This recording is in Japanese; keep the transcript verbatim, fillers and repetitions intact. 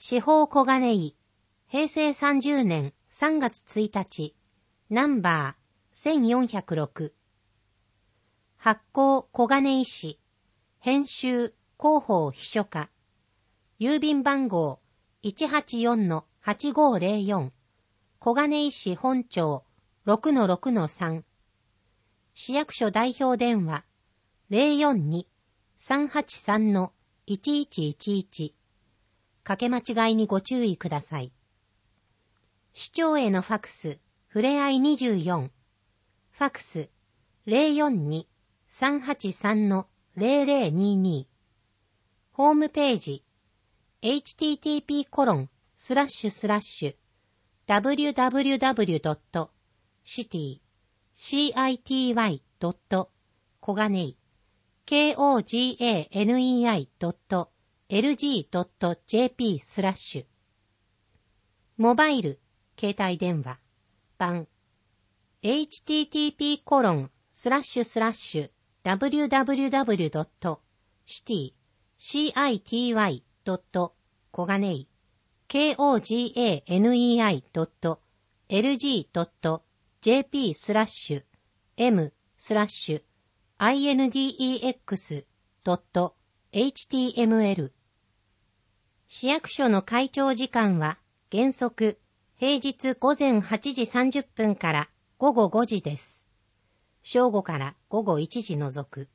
司法小金井、平成さんじゅうねんさんがつついたち、ナンバーせんよんひゃくろく。発行小金井市、編集広報秘書課、郵便番号 いちはちよんのはちごーぜろよん、小金井市本町 ろくのろくのさん、市役所代表電話 ゼロよんに さんはちさんのいちいちいちいち、かけ間違いにご注意ください。市長へのファクス、ふれあいにじゅうよん、ファクス ゼロよんに さんはちさんのゼロゼロにに、ホームページ エイチティーティーピーコロンスラッシュスラッシュダブリュダブリュダブリュドットシティシーアイティーワイドット小金井 ケーオージーエーエヌイーアイドットエルジードットジェーピー スラッシュ、モバイル携帯電話版 エイチティーティーピーコロンスラッシュスラッシュダブリュダブリュダブリュドットシティシーアイティーワイドット小金井 ケーオージーエーエヌイーアイドットエルジードットジェーピー スラッシュ エム スラッシュ アイエヌディーイーエックス ドット エイチティーエムエル。 市役所の開庁時間は原則平日午前はちじさんじゅっぷんから午後ごじです。正午から午後いちじ除く。